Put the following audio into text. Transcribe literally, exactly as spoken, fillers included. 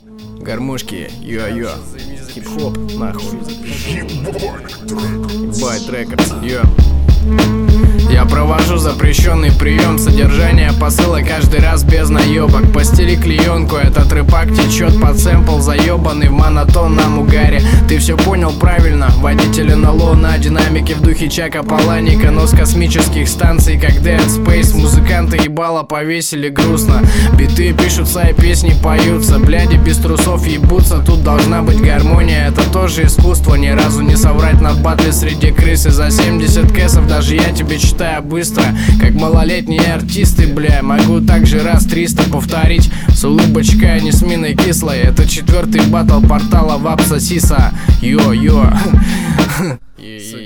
Гармошки, йо-йо. Хип-хоп, нахуй. Байт Рекордс, йо. Я провожу запрещенный прием содержания посыла каждый раз без наебок. Постели клеенку, этот рэпак течет под сэмпл, заебанный в монотонном угаре. Ты все понял правильно, водители на лоу на динамике в духе Чака Паланика, но с космических станций, как Dead Space. Музыканты ебало повесили грустно, биты пишутся и песни поются. Бляди без трусов ебутся, тут должна быть гармония. Это тоже искусство, ни разу не соврать на батле среди крысы. За семьдесят кэсов даже я тебе читаю быстро, как малолетние артисты, бля. Могу также раз триста повторить с улыбочкой, а не с миной кислой. Это четвертый батл портала Вапса Сиса. Йо-йо.